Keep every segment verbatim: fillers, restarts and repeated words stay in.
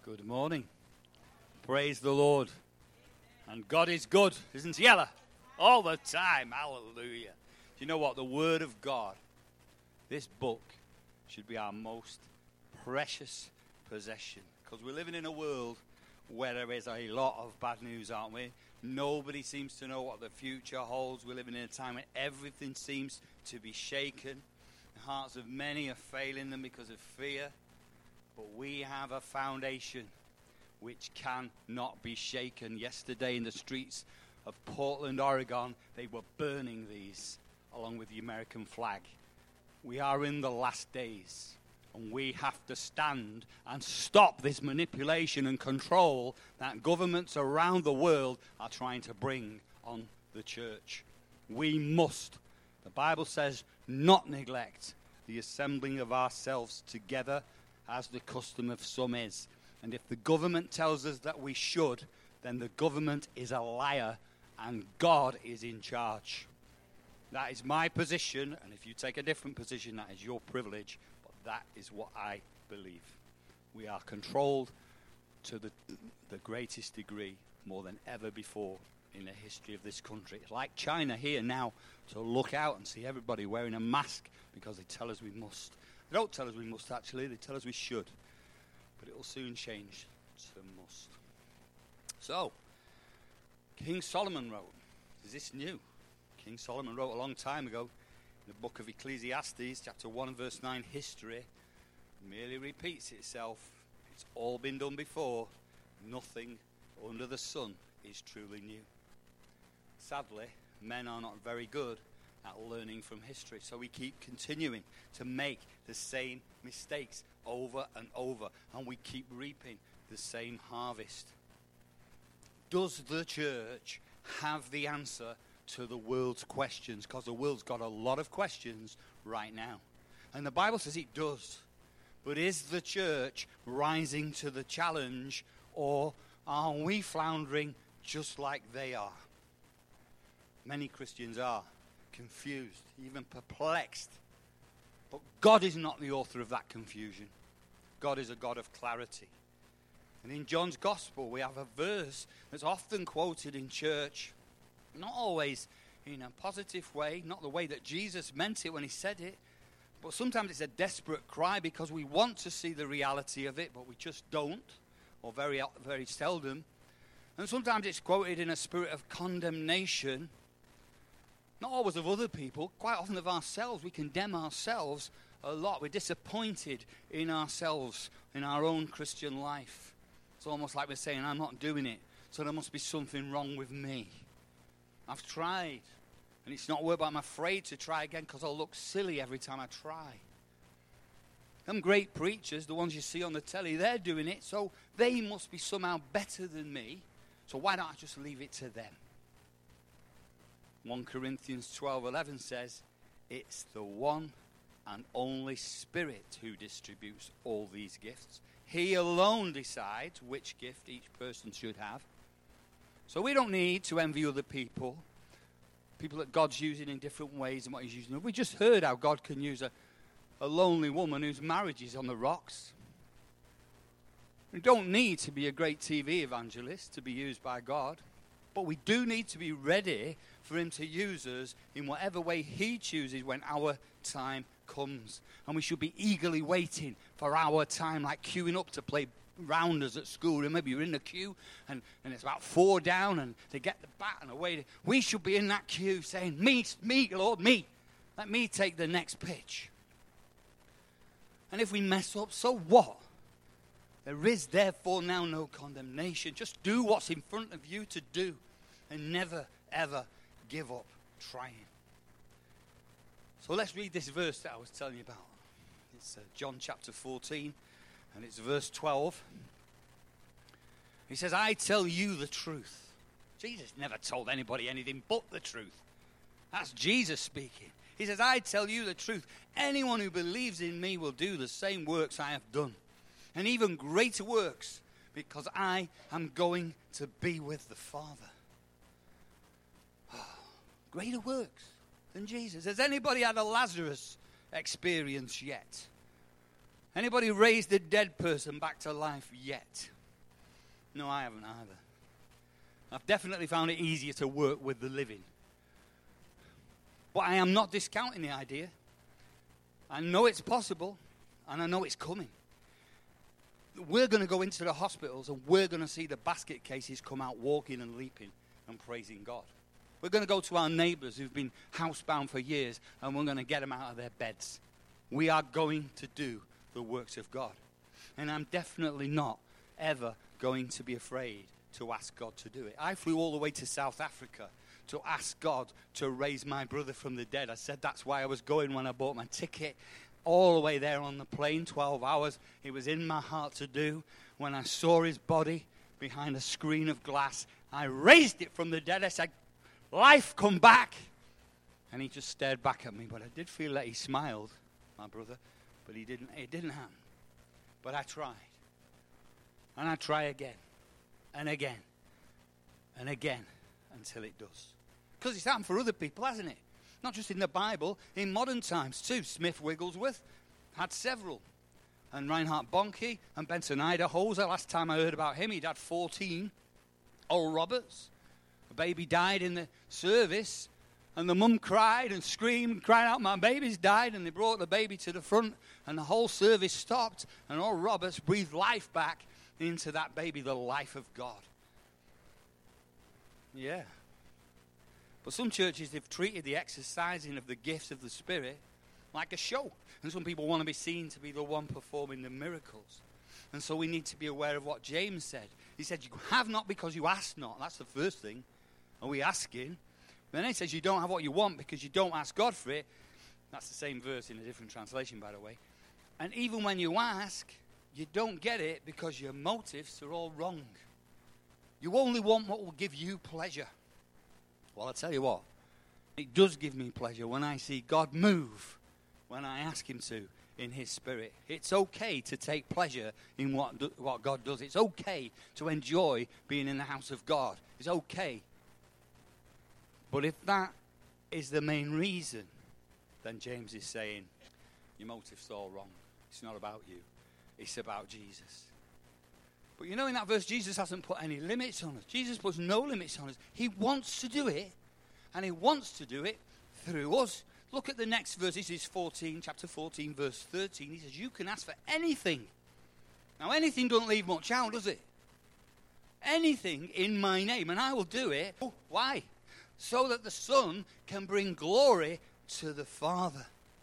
Good morning. Praise the Lord. And God is good, isn't he, Ella? All the time. Hallelujah. Do you know what? The Word of God, this book, should be our most precious possession. Because we're living in a world where there is a lot of bad news, aren't we? Nobody seems to know what the future holds. We're living in a time when everything seems to be shaken. The hearts of many are failing them because of fear. But we have a foundation which cannot be shaken. Yesterday in the streets of Portland, Oregon, they were burning these along with the American flag. We are in the last days, and we have to stand and stop this manipulation and control that governments around the world are trying to bring on the church. We must, the Bible says, not neglect the assembling of ourselves together, as the custom of some is. And if the government tells us that we should, then the government is a liar and God is in charge. That is my position, and if you take a different position, that is your privilege, but that is what I believe. We are controlled to the, the greatest degree, more than ever before in the history of this country. It's like China here now, to look out and see everybody wearing a mask because they tell us we must. They don't tell us we must, actually. They tell us we should. But it will soon change to must. So, King Solomon wrote. Is this new? King Solomon wrote a long time ago in the book of Ecclesiastes, chapter one, verse nine, history merely repeats itself. It's all been done before. Nothing under the sun is truly new. Sadly, men are not very good at learning from history. So we keep continuing to make the same mistakes over and over, and we keep reaping the same harvest. Does the church have the answer to the world's questions? Because the world's got a lot of questions right now. And the Bible says it does. But is the church rising to the challenge, or are we floundering just like they are? Many Christians are confused, even perplexed. But God is not the author of that confusion. God is a God of clarity. And in John's Gospel, we have a verse that's often quoted in church, not always in a positive way, not the way that Jesus meant it when he said it, but sometimes it's a desperate cry because we want to see the reality of it, but we just don't, or very, very seldom. And sometimes it's quoted in a spirit of condemnation, not always of other people, quite often of ourselves. We condemn ourselves a lot. We're disappointed in ourselves, in our own Christian life. It's almost like we're saying, I'm not doing it, so there must be something wrong with me. I've tried, and it's not worked, but I'm afraid to try again because I'll look silly every time I try. Them great preachers, the ones you see on the telly, they're doing it, so they must be somehow better than me, so why don't I just leave it to them? First Corinthians twelve eleven says, it's the one and only Spirit who distributes all these gifts. He alone decides which gift each person should have. So we don't need to envy other people, people that God's using in different ways than what he's using. We just heard how God can use a, a lonely woman whose marriage is on the rocks. We don't need to be a great T V evangelist to be used by God. But we do need to be ready for him to use us in whatever way he chooses when our time comes. And we should be eagerly waiting for our time, like queuing up to play rounders at school. And maybe you're in the queue and, and it's about four down and they get the bat and away. We should be in that queue saying, me, me, Lord, me. Let me take the next pitch. And if we mess up, so what? There is therefore now no condemnation. Just do what's in front of you to do. And never, ever give up trying. So let's read this verse that I was telling you about. It's uh, John chapter fourteen, and it's verse twelve. He says, I tell you the truth. Jesus never told anybody anything but the truth. That's Jesus speaking. He says, I tell you the truth. Anyone who believes in me will do the same works I have done, and even greater works, because I am going to be with the Father. Greater works than Jesus. Has anybody had a Lazarus experience yet? Anybody raised a dead person back to life yet? No, I haven't either. I've definitely found it easier to work with the living. But I am not discounting the idea. I know it's possible, and I know it's coming. We're going to go into the hospitals, and we're going to see the basket cases come out walking and leaping and praising God. We're going to go to our neighbors who've been housebound for years, and we're going to get them out of their beds. We are going to do the works of God. And I'm definitely not ever going to be afraid to ask God to do it. I flew all the way to South Africa to ask God to raise my brother from the dead. I said that's why I was going when I bought my ticket. All the way there on the plane, twelve hours. It was in my heart to do. When I saw his body behind a screen of glass, I raised it from the dead. I said, life, come back. And he just stared back at me. But I did feel that he smiled, my brother. But he didn't. It didn't happen. But I tried. And I try again. And again. And again. Until it does. Because it's happened for other people, hasn't it? Not just in the Bible, in modern times too. Smith Wigglesworth had several. And Reinhard Bonnke and Benson Idaho. The last time I heard about him, he'd had fourteen. Oral Roberts. A baby died in the service. And the mum cried and screamed and cried out, my baby's died. And they brought the baby to the front. And the whole service stopped. And Oral Roberts breathed life back into that baby, the life of God. Yeah. But some churches, they've treated the exercising of the gifts of the Spirit like a show. And some people want to be seen to be the one performing the miracles. And so we need to be aware of what James said. He said, you have not because you ask not. That's the first thing. Are we asking? Then he says you don't have what you want because you don't ask God for it. That's the same verse in a different translation, by the way. And even when you ask, you don't get it because your motives are all wrong. You only want what will give you pleasure. Well, I'll tell you what. It does give me pleasure when I see God move, when I ask him to, in his Spirit. It's okay to take pleasure in what, do, what God does. It's okay to enjoy being in the house of God. It's okay. But if that is the main reason, then James is saying, your motive's all wrong. It's not about you. It's about Jesus. But you know, in that verse, Jesus hasn't put any limits on us. Jesus puts no limits on us. He wants to do it, and he wants to do it through us. Look at the next verse. This is fourteen, chapter fourteen, verse thirteen. He says, you can ask for anything. Now, anything doesn't leave much out, does it? Anything in my name, and I will do it. Oh, why? So that the Son can bring glory to the Father.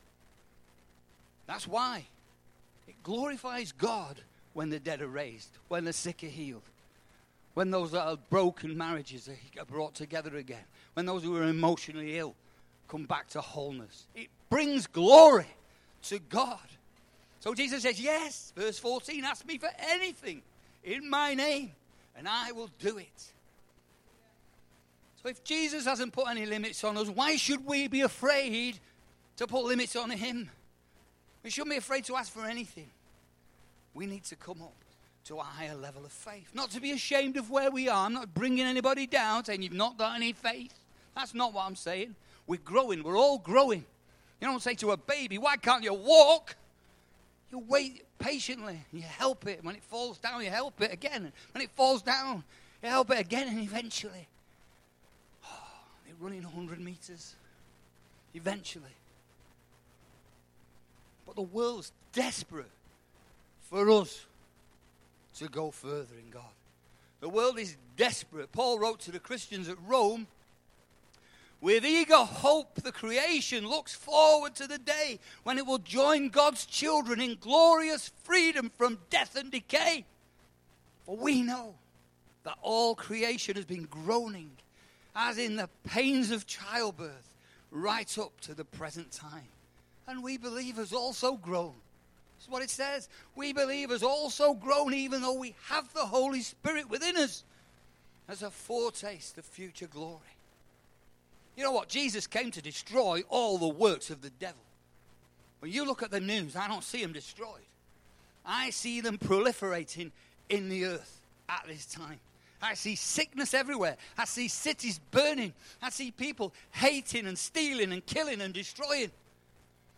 That's why. It glorifies God when the dead are raised, when the sick are healed, when those that are broken marriages are brought together again, when those who are emotionally ill come back to wholeness. It brings glory to God. So Jesus says, yes, verse fourteen, ask me for anything in my name, and I will do it. So if Jesus hasn't put any limits on us, why should we be afraid to put limits on him? We shouldn't be afraid to ask for anything. We need to come up to a higher level of faith. Not to be ashamed of where we are. I'm not bringing anybody down, saying you've not got any faith. That's not what I'm saying. We're growing. We're all growing. You don't say to a baby, why can't you walk? You wait patiently. You help it. When it falls down, you help it again. When it falls down, you help it again, and eventually, oh, they're running one hundred meters. Eventually. But the world's desperate for us to go further in God. The world is desperate. Paul wrote to the Christians at Rome, with eager hope the creation looks forward to the day when it will join God's children in glorious freedom from death and decay. For we know that all creation has been groaning, as in the pains of childbirth, right up to the present time. And we believers also groan. That's what it says. We believers also groan even though we have the Holy Spirit within us as a foretaste of future glory. You know what? Jesus came to destroy all the works of the devil. When you look at the news, I don't see them destroyed. I see them proliferating in the earth at this time. I see sickness everywhere. I see cities burning. I see people hating and stealing and killing and destroying.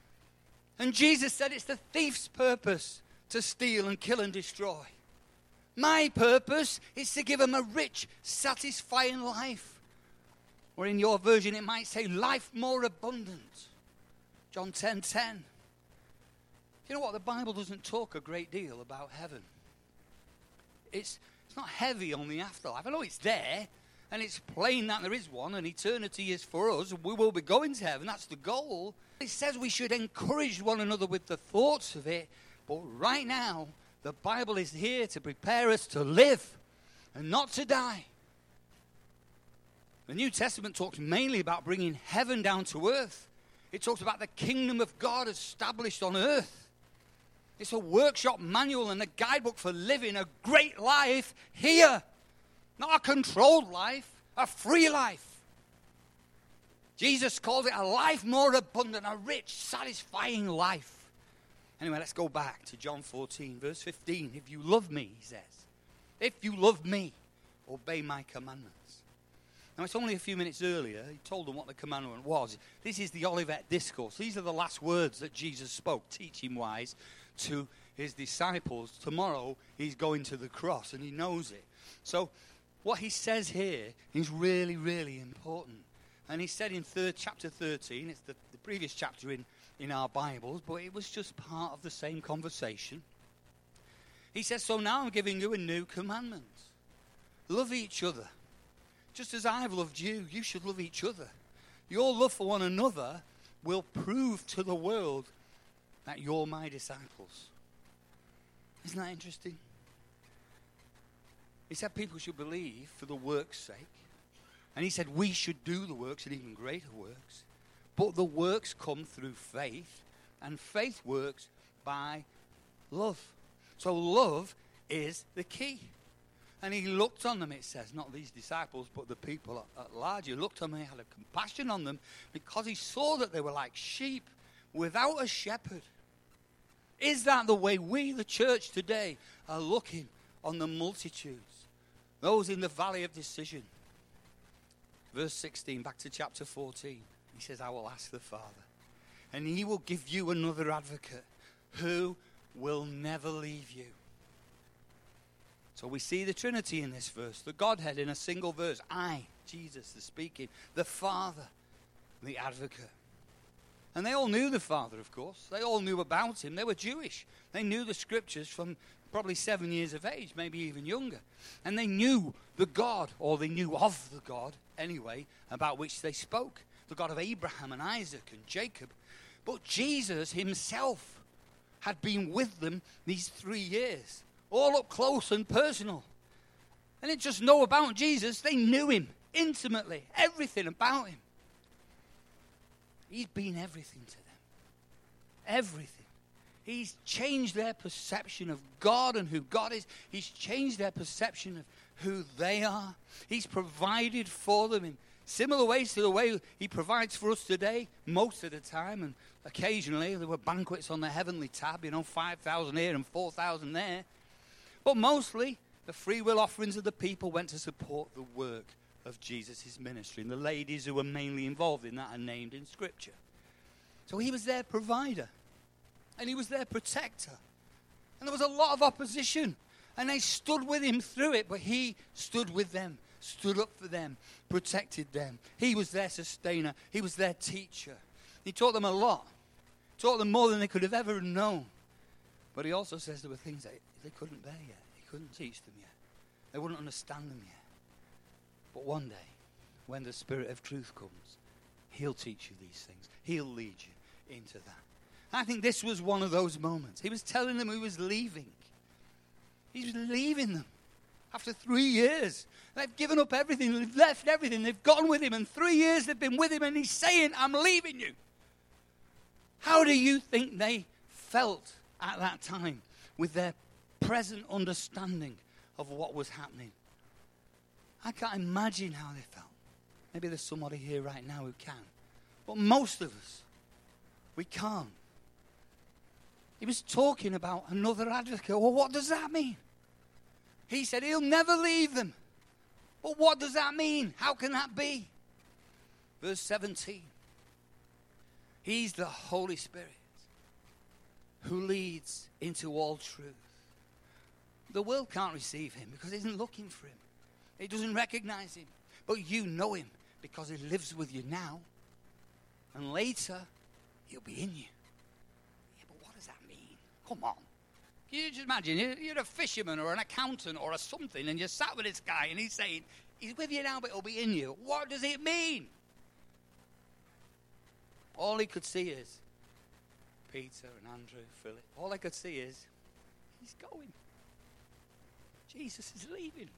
And Jesus said it's the thief's purpose to steal and kill and destroy. My purpose is to give them a rich, satisfying life. Or in your version, it might say life more abundant. John ten ten. You know what? The Bible doesn't talk a great deal about heaven. It's, it's not heavy on the afterlife. I know it's there, and it's plain that there is one, and eternity is for us. We will be going to heaven. That's the goal. It says we should encourage one another with the thoughts of it. But right now, the Bible is here to prepare us to live and not to die. The New Testament talks mainly about bringing heaven down to earth. It talks about the kingdom of God established on earth. It's a workshop manual and a guidebook for living a great life here. Not a controlled life, a free life. Jesus calls it a life more abundant, a rich, satisfying life. Anyway, let's go back to John fourteen, verse fifteen. If you love me, he says, if you love me, obey my commandments. Now, it's only a few minutes earlier, he told them what the commandment was. This is the Olivet Discourse. These are the last words that Jesus spoke, teaching-wise, to his disciples. Tomorrow, he's going to the cross, and he knows it. So, what he says here is really, really important. And he said in third, chapter thirteen, it's the, the previous chapter in, in our Bibles, but it was just part of the same conversation. He says, so now I'm giving you a new commandment. Love each other. Just as I've loved you, you should love each other. Your love for one another will prove to the world that you're my disciples. Isn't that interesting? He said people should believe for the work's sake. And he said we should do the works and even greater works. But the works come through faith. And faith works by love. So love is the key. And he looked on them, it says, not these disciples, but the people at, at large. He looked on them, he had a compassion on them, because he saw that they were like sheep without a shepherd. Is that the way we, the church today, are looking on the multitudes? Those in the valley of decision. Verse sixteen, back to chapter fourteen. He says, I will ask the Father, and he will give you another advocate who will never leave you. So we see the Trinity in this verse, the Godhead in a single verse. I, Jesus, is speaking, the Father, the advocate. And they all knew the Father, of course. They all knew about him. They were Jewish. They knew the scriptures from probably seven years of age, maybe even younger. And they knew the God, or they knew of the God, anyway, about which they spoke. The God of Abraham and Isaac and Jacob. But Jesus himself had been with them these three years. All up close and personal. And they didn't just know about Jesus, they knew him intimately. Everything about him. He's been everything to them. Everything. He's changed their perception of God and who God is. He's changed their perception of who they are. He's provided for them in similar ways to the way he provides for us today, most of the time. And occasionally there were banquets on the heavenly tab, you know, five thousand here and four thousand there. But mostly, the free will offerings of the people went to support the work of Jesus' ministry. And the ladies who were mainly involved in that are named in Scripture. So he was their provider. And he was their protector. And there was a lot of opposition. And they stood with him through it. But he stood with them, stood up for them, protected them. He was their sustainer. He was their teacher. He taught them a lot. Taught them more than they could have ever known. But he also says there were things that they couldn't bear yet. He couldn't teach them yet. They wouldn't understand them yet. But one day, when the Spirit of truth comes, he'll teach you these things. He'll lead you into that. I think this was one of those moments. He was telling them he was leaving. He was leaving them after three years. They've given up everything. They've left everything. They've gone with him. And three years they've been with him. And he's saying, I'm leaving you. How do you think they felt at that time with their present understanding of what was happening? I can't imagine how they felt. Maybe there's somebody here right now who can. But most of us, we can't. He was talking about another advocate. Well, what does that mean? He said he'll never leave them. But what does that mean? How can that be? Verse seventeen. He's the Holy Spirit who leads into all truth. The world can't receive him because it isn't looking for him. It doesn't recognize him. But you know him because he lives with you now. And later, he'll be in you. Yeah, but what does that mean? Come on. Can you just imagine, you're a fisherman or an accountant or a something, and you're sat with this guy, and he's saying, he's with you now, but he'll be in you. What does it mean? All he could see is Peter and Andrew, Philip. All I could see is, he's going. Jesus is leaving.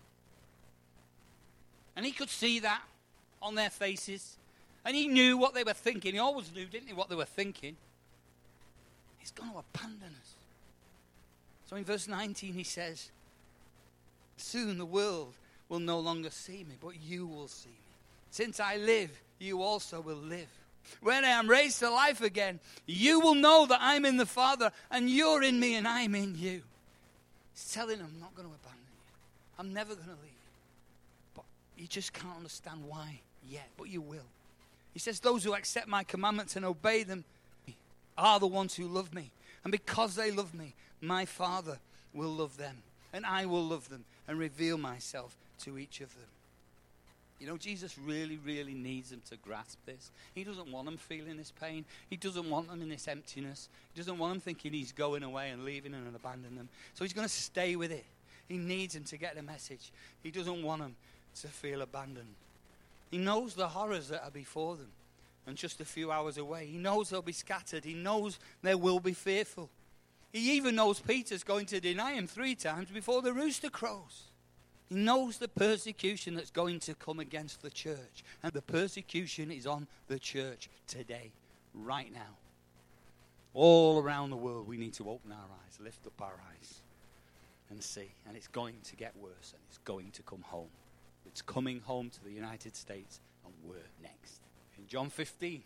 And he could see that on their faces. And he knew what they were thinking. He always knew, didn't he, what they were thinking. He's going to abandon us. So in verse nineteen he says, soon the world will no longer see me, but you will see me. Since I live, you also will live. When I am raised to life again, you will know that I'm in the Father, and you're in me, and I'm in you. He's telling them, I'm not going to abandon you. I'm never going to leave you. But you just can't understand why yet, but you will. He says, those who accept my commandments and obey them are the ones who love me. And because they love me, my Father will love them. And I will love them and reveal myself to each of them. You know, Jesus really, really needs them to grasp this. He doesn't want them feeling this pain. He doesn't want them in this emptiness. He doesn't want them thinking he's going away and leaving and abandoning them. So he's going to stay with it. He needs them to get the message. He doesn't want them to feel abandoned. He knows the horrors that are before them and just a few hours away. He knows they'll be scattered. He knows they will be fearful. He even knows Peter's going to deny him three times before the rooster crows. He knows the persecution that's going to come against the church. And the persecution is on the church today, right now. All around the world, we need to open our eyes, lift up our eyes, and see. And it's going to get worse, and it's going to come home. It's coming home to the United States, and we're next. In John fifteen,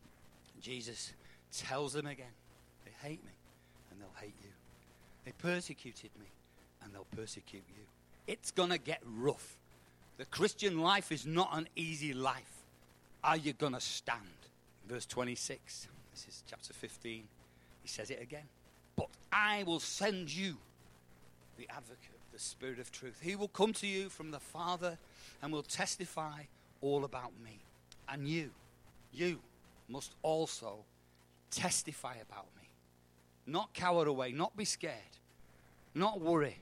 Jesus tells them again, they hate me, and they'll hate you. They persecuted me, and they'll persecute you. It's going to get rough. The Christian life is not an easy life. Are you going to stand? Verse twenty-six, this is chapter fifteen. He says it again. But I will send you the advocate, the Spirit of truth. He will come to you from the Father and will testify all about me. And you, you must also testify about me. Not cower away, not be scared, not worry.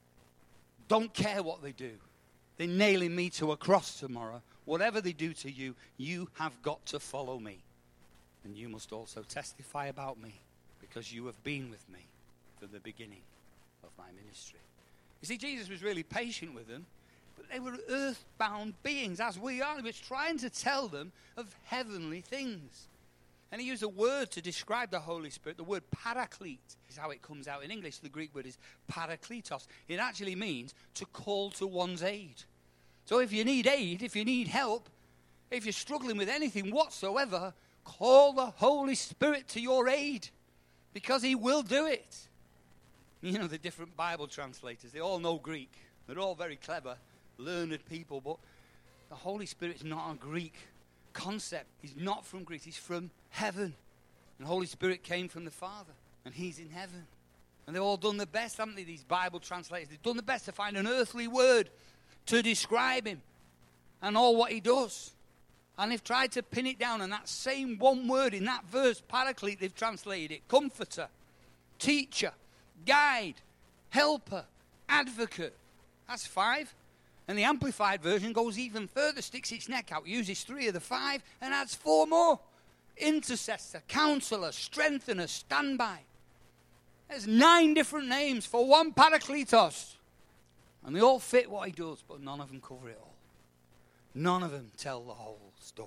Don't care what they do. They're nailing me to a cross tomorrow. Whatever they do to you, you have got to follow me. And you must also testify about me because you have been with me from the beginning of my ministry. You see, Jesus was really patient with them, but they were earthbound beings as we are. He was trying to tell them of heavenly things. And he used a word to describe the Holy Spirit. The word paraclete is how it comes out in English. The Greek word is parakletos. It actually means to call to one's aid. So if you need aid, if you need help, if you're struggling with anything whatsoever, call the Holy Spirit to your aid because he will do it. You know, the different Bible translators, they all know Greek. They're all very clever, learned people, but the Holy Spirit's not a Greek concept. He's not from Greece. He's from heaven. And the Holy Spirit came from the Father, and he's in heaven. And they've all done the best, haven't they, these Bible translators? They've done the best to find an earthly word to describe him and all what he does. And they've tried to pin it down, and that same one word in that verse, paraclete, they've translated it. Comforter, teacher, guide, helper, advocate. That's five. And the Amplified Version goes even further, sticks its neck out, uses three of the five, and adds four more. Intercessor, counselor, strengthener, standby. There's nine different names for one Parakletos. And they all fit what he does, but none of them cover it all. None of them tell the whole story.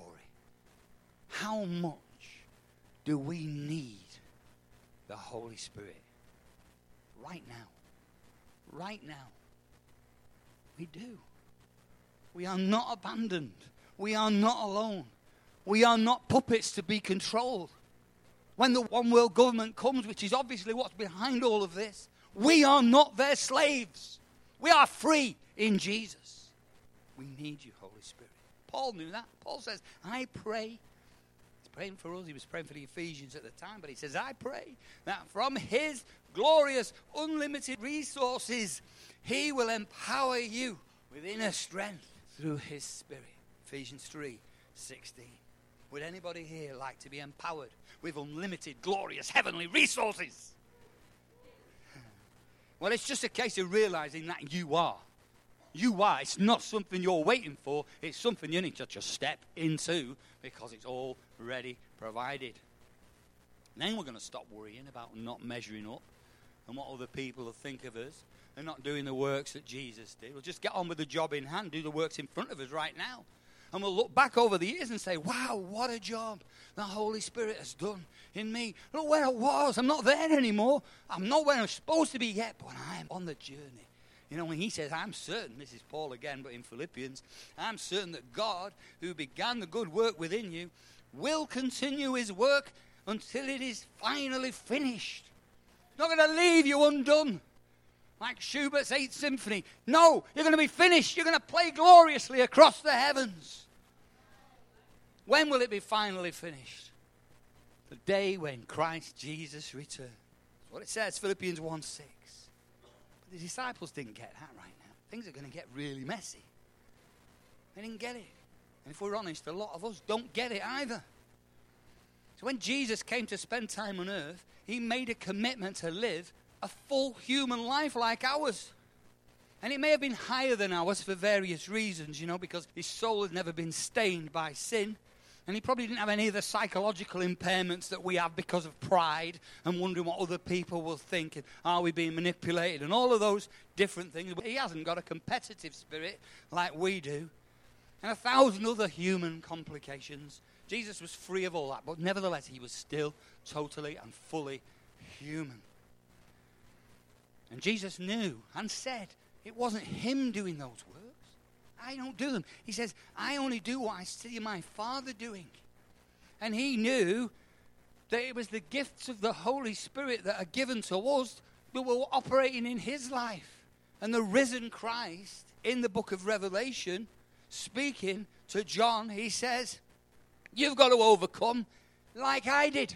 How much do we need the Holy Spirit? Right now. Right now. We do. We are not abandoned. We are not alone. We are not puppets to be controlled. When the one world government comes, which is obviously what's behind all of this, we are not their slaves. We are free in Jesus. We need you, Holy Spirit. Paul knew that. Paul says, I pray. It's praying for us. He was praying for the Ephesians at the time. But he says, I pray that from his glorious, unlimited resources, he will empower you with inner strength through his Spirit. Ephesians three sixteen. Would anybody here like to be empowered with unlimited, glorious, heavenly resources? Well, it's just a case of realizing that you are. You are. It's not something you're waiting for. It's something you need to just step into because it's already provided. And then we're going to stop worrying about not measuring up and what other people will think of us and not doing the works that Jesus did. We'll just get on with the job in hand, do the works in front of us right now. And we'll look back over the years and say, wow, what a job the Holy Spirit has done in me. Look where I was. I'm not there anymore. I'm not where I'm supposed to be yet, but I'm on the journey. You know, when he says, I'm certain, this is Paul again, but in Philippians, I'm certain that God, who began the good work within you, will continue his work until it is finally finished. Not going to leave you undone. Like Schubert's Eighth Symphony. No, you're going to be finished. You're going to play gloriously across the heavens. When will it be finally finished? The day when Christ Jesus returns. That's what it says, Philippians one six. But the disciples didn't get that right now. Things are going to get really messy. They didn't get it. And if we're honest, a lot of us don't get it either. So when Jesus came to spend time on earth, he made a commitment to live a full human life like ours. And it may have been higher than ours for various reasons, you know, because his soul had never been stained by sin. And he probably didn't have any of the psychological impairments that we have because of pride and wondering what other people will think and are we being manipulated and all of those different things. But he hasn't got a competitive spirit like we do. And a thousand other human complications. Jesus was free of all that, but nevertheless he was still totally and fully human. And Jesus knew and said it wasn't him doing those works. I don't do them. He says, I only do what I see my Father doing. And he knew that it was the gifts of the Holy Spirit that are given to us that were operating in his life. And the risen Christ in the book of Revelation, speaking to John, he says, you've got to overcome like I did.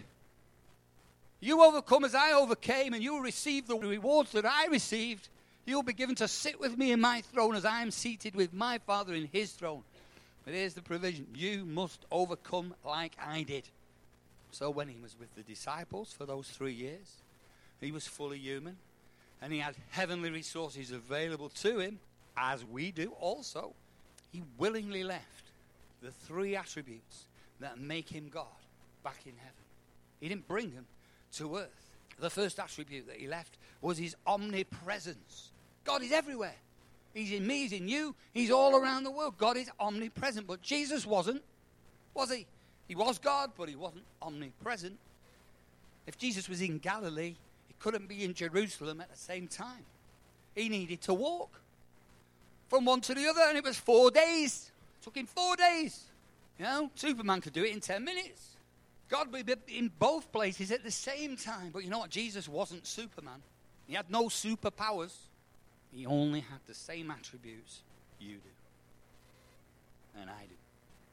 You overcome as I overcame, and you'll receive the rewards that I received. You'll be given to sit with me in my throne as I am seated with my Father in his throne. But here's the provision. You must overcome like I did. So when he was with the disciples for those three years, he was fully human. And he had heavenly resources available to him, as we do also. He willingly left the three attributes that make him God back in heaven. He didn't bring them to earth. The first attribute that he left was his omnipresence. God is everywhere. He's in me, he's in you, he's all around the world. God is omnipresent, but Jesus wasn't, was he? He was God, but he wasn't omnipresent. If Jesus was in Galilee, he couldn't be in Jerusalem at the same time. He needed to walk from one to the other, and it was four days. It took him four days. You know, Superman could do it in ten minutes. God would be in both places at the same time. But you know what? Jesus wasn't Superman. He had no superpowers. He only had the same attributes you do. And I do.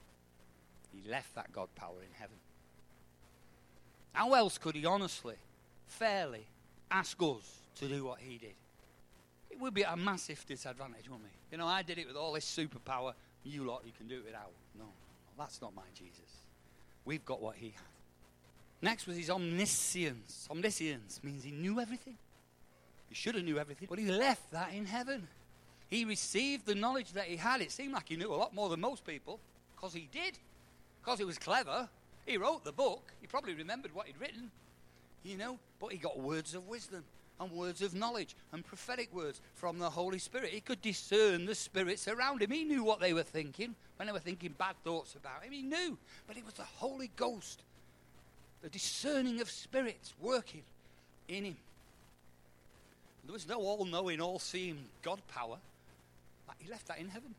He left that God power in heaven. How else could he honestly, fairly ask us to do what he did? It would be a massive disadvantage, wouldn't it? You know, I did it with all this superpower. You lot, you can do it without. No, no, that's not my Jesus. We've got what he had. Next was his omniscience. Omniscience means he knew everything. He should have knew everything, but he left that in heaven. He received the knowledge that he had. It seemed like he knew a lot more than most people, because he did. Because he was clever. He wrote the book. He probably remembered what he'd written, you know. But he got words of wisdom and words of knowledge and prophetic words from the Holy Spirit. He could discern the spirits around him. He knew what they were thinking when they were thinking bad thoughts about him. He knew. But it was the Holy Ghost, the discerning of spirits working in him. There was no all-knowing, all-seeing God power. He left that in heaven.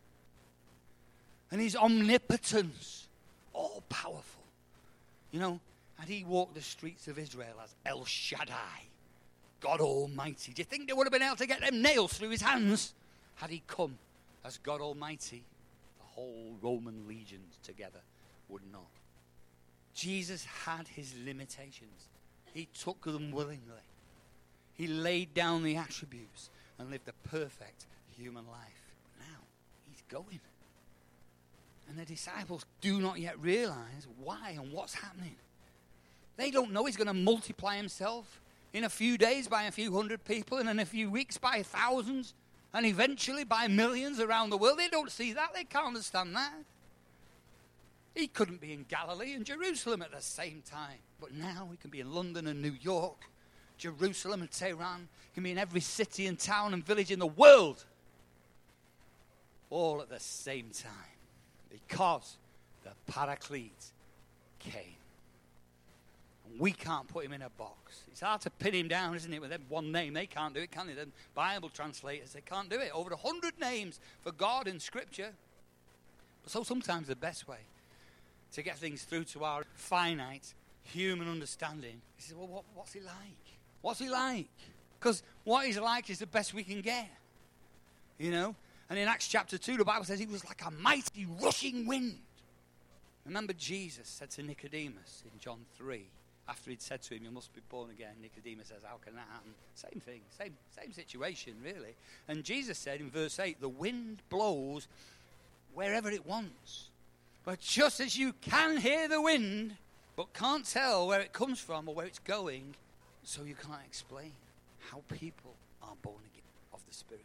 And his omnipotence, all-powerful. You know, and he walked the streets of Israel as El Shaddai, God Almighty. Do you think they would have been able to get them nails through his hands had he come as God Almighty? The whole Roman legions together would not. Jesus had his limitations. He took them willingly. He laid down the attributes and lived a perfect human life. But now, he's going. And the disciples do not yet realize why and what's happening. They don't know he's going to multiply himself in a few days by a few hundred people, and in a few weeks by thousands, and eventually by millions around the world. They don't see that. They can't understand that. He couldn't be in Galilee and Jerusalem at the same time. But now he can be in London and New York, Jerusalem and Tehran. He can be in every city and town and village in the world. All at the same time. Because the Paraclete came. And we can't put him in a box. It's hard to pin him down, isn't it, with one name. They can't do it, can they? The Bible translators, they can't do it. Over a hundred names for God in Scripture. But so sometimes the best way to get things through to our finite human understanding is, well, what, what's he like? What's he like? Because what he's like is the best we can get. You know? And in Acts chapter two, the Bible says he was like a mighty rushing wind. Remember Jesus said to Nicodemus in John three, after he'd said to him, you must be born again. Nicodemus says, how can that happen? Same thing, same, same situation, really. And Jesus said in verse eight, the wind blows wherever it wants. But just as you can hear the wind, but can't tell where it comes from or where it's going, so you can't explain how people are born again of the Spirit.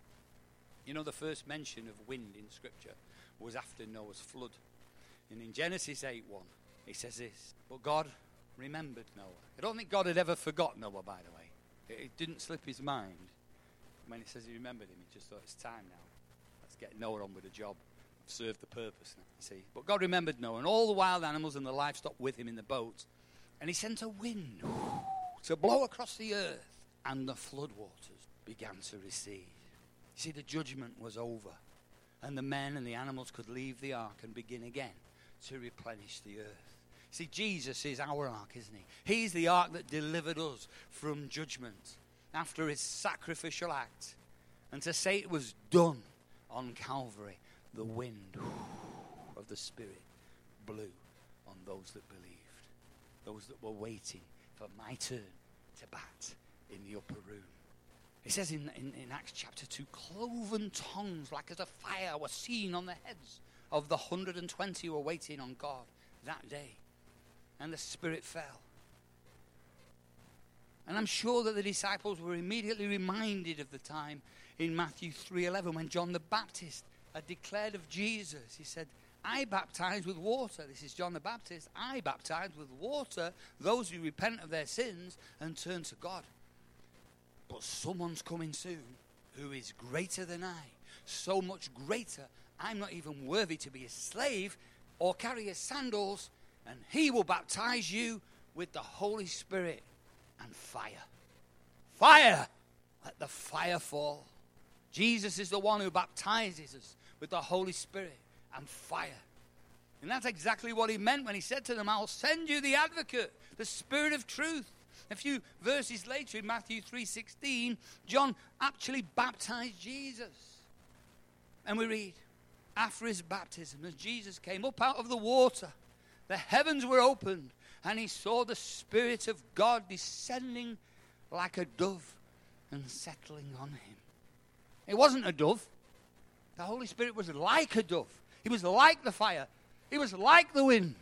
You know, the first mention of wind in Scripture was after Noah's flood. And in Genesis eight one, it says this, but God remembered Noah. I don't think God had ever forgot Noah, by the way. It, it didn't slip his mind. When it says he remembered him, he just thought, it's time now. Let's get Noah on with the job. I've served the purpose now, see. But God remembered Noah and all the wild animals and the livestock with him in the boat. And he sent a wind to blow across the earth. And the flood waters began to recede. You see, the judgment was over. And the men and the animals could leave the ark and begin again to replenish the earth. See, Jesus is our ark, isn't he? He's the ark that delivered us from judgment after his sacrificial act. And to say it was done on Calvary, the wind of the Spirit blew on those that believed, those that were waiting for my turn to bat in the upper room. It says in, in, in Acts chapter two, cloven tongues like as a fire were seen on the heads of the one hundred twenty who were waiting on God that day. And the Spirit fell. And I'm sure that the disciples were immediately reminded of the time in Matthew three eleven when John the Baptist had declared of Jesus. He said, I baptize with water. This is John the Baptist. I baptize with water those who repent of their sins and turn to God. But someone's coming soon who is greater than I. So much greater, I'm not even worthy to be his slave or carry his sandals. And he will baptize you with the Holy Spirit and fire. Fire! Let the fire fall. Jesus is the one who baptizes us with the Holy Spirit and fire. And that's exactly what he meant when he said to them, I'll send you the advocate, the Spirit of truth. A few verses later in Matthew three sixteen, John actually baptized Jesus. And we read, after his baptism, as Jesus came up out of the water, the heavens were opened, and he saw the Spirit of God descending like a dove and settling on him. It wasn't a dove. The Holy Spirit was like a dove. He was like the fire. He was like the wind.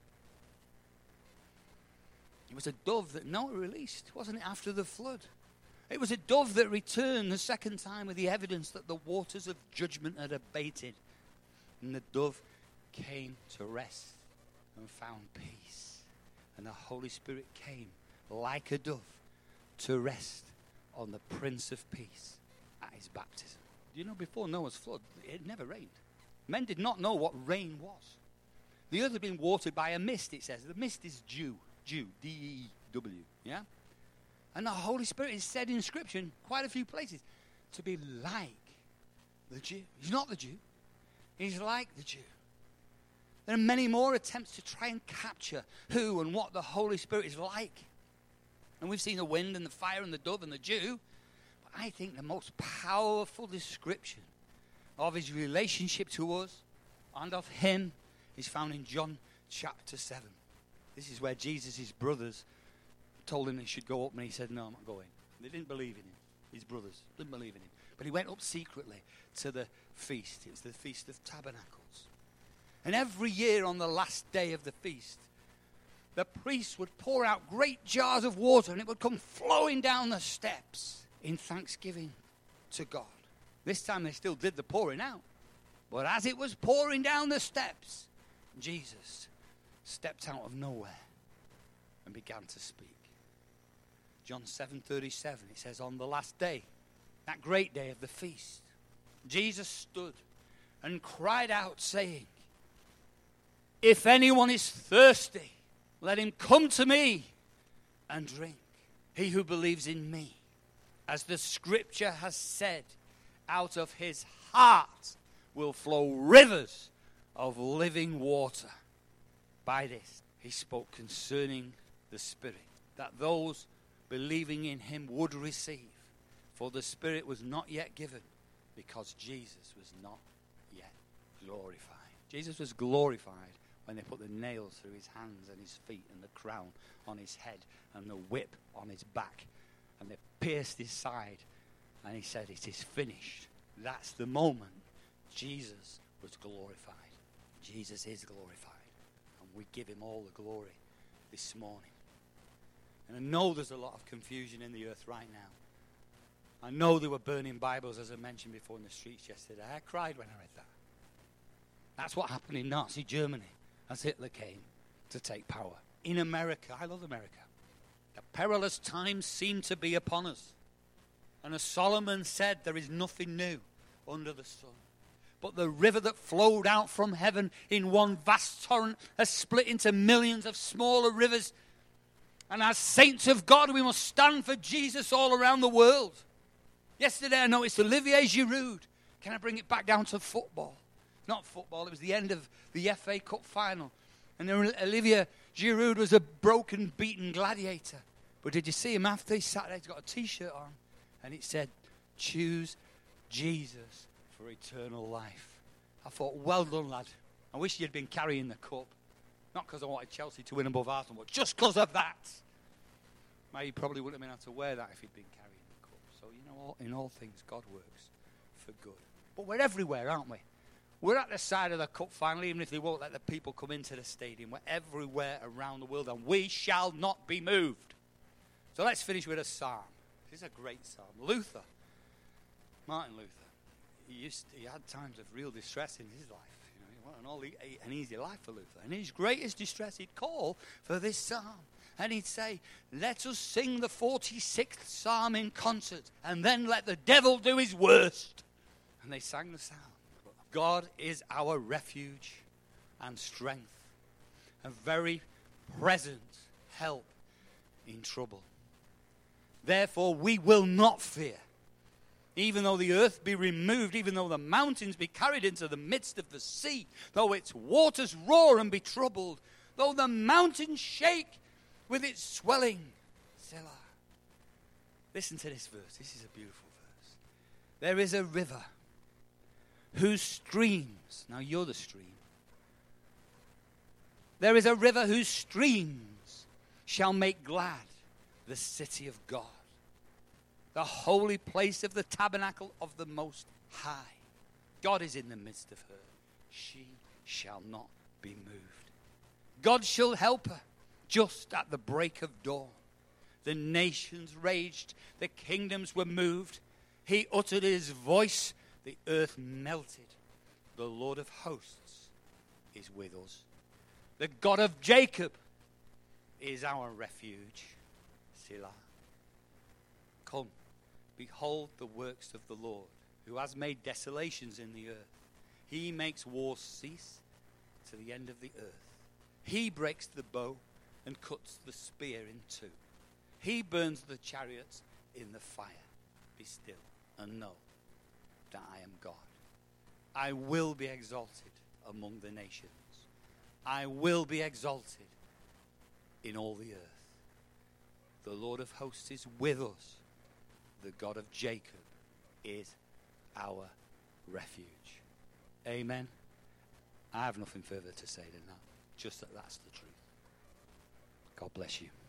It was a dove that Noah released, wasn't it, after the flood? It was a dove that returned the second time with the evidence that the waters of judgment had abated. And the dove came to rest and found peace. And the Holy Spirit came like a dove to rest on the Prince of Peace at his baptism. Do you know, before Noah's flood, it never rained. Men did not know what rain was. The earth had been watered by a mist, it says. The mist is dew. Dew, D E W, yeah? And the Holy Spirit is said in Scripture in quite a few places to be like the Jew. He's not the Jew. He's like the Jew. There are many more attempts to try and capture who and what the Holy Spirit is like. And we've seen the wind and the fire and the dove and the Jew. But I think the most powerful description of his relationship to us and of him is found in John chapter seven. This is where Jesus' brothers told him he should go up, and he said, no, I'm not going. They didn't believe in him. His brothers didn't believe in him. But he went up secretly to the feast. It was the Feast of Tabernacles. And every year on the last day of the feast, the priests would pour out great jars of water, and it would come flowing down the steps in thanksgiving to God. This time they still did the pouring out. But as it was pouring down the steps, Jesus stepped out of nowhere and began to speak. John seven thirty-seven, it says, on the last day, that great day of the feast, Jesus stood and cried out, saying, if anyone is thirsty, let him come to me and drink. He who believes in me, as the scripture has said, out of his heart will flow rivers of living water. By this, he spoke concerning the Spirit, that those believing in him would receive. For the Spirit was not yet given, because Jesus was not yet glorified. Jesus was glorified when they put the nails through his hands and his feet, and the crown on his head, and the whip on his back, and they pierced his side, and he said, it is finished. That's the moment Jesus was glorified. Jesus is glorified, and we give him all the glory this morning. And I know there's a lot of confusion in the earth right now. I know they were burning Bibles, as I mentioned before, in the streets yesterday. I cried when I read that. That's what happened in Nazi Germany as Hitler came to take power. In America, I love America. The perilous times seem to be upon us. And as Solomon said, there is nothing new under the sun. But the river that flowed out from heaven in one vast torrent has split into millions of smaller rivers. And as saints of God, we must stand for Jesus all around the world. Yesterday I noticed Olivier Giroud. Can I bring it back down to football? Not football, it was the end of the F A Cup final. And Olivier Giroud was a broken, beaten gladiator. But did you see him after he sat there? He's got a T-shirt on. And it said, choose Jesus for eternal life. I thought, well done, lad. I wish you'd been carrying the cup. Not because I wanted Chelsea to win above Arsenal, but just because of that. Maybe he probably wouldn't have been able to wear that if he'd been carrying the cup. So, you know, in all things, God works for good. But we're everywhere, aren't we? We're at the side of the cup final, even if they won't let the people come into the stadium. We're everywhere around the world, and we shall not be moved. So let's finish with a psalm. This is a great psalm. Luther, Martin Luther, he, used to, he had times of real distress in his life. You know, he wasn't all e- an easy life for Luther. And in his greatest distress, he'd call for this psalm. And he'd say, let us sing the forty-sixth psalm in concert, and then let the devil do his worst. And they sang the psalm. God is our refuge and strength, a very present help in trouble. Therefore we will not fear, even though the earth be removed, even though the mountains be carried into the midst of the sea, though its waters roar and be troubled, though the mountains shake with its swelling. Selah. Listen to this verse. This is a beautiful verse. There is a river whose streams, now you're the stream. There is a river whose streams shall make glad the city of God, the holy place of the tabernacle of the Most High. God is in the midst of her. She shall not be moved. God shall help her just at the break of dawn. The nations raged, the kingdoms were moved. He uttered his voice, the earth melted. The Lord of hosts is with us. The God of Jacob is our refuge. Selah. Come, behold the works of the Lord, who has made desolations in the earth. He makes wars cease to the end of the earth. He breaks the bow and cuts the spear in two. He burns the chariots in the fire. Be still and know that I am God. I will be exalted among the nations. I will be exalted in all the earth. The Lord of hosts is with us. The God of Jacob is our refuge. Amen. I have nothing further to say than that. Just that that's the truth. God bless you.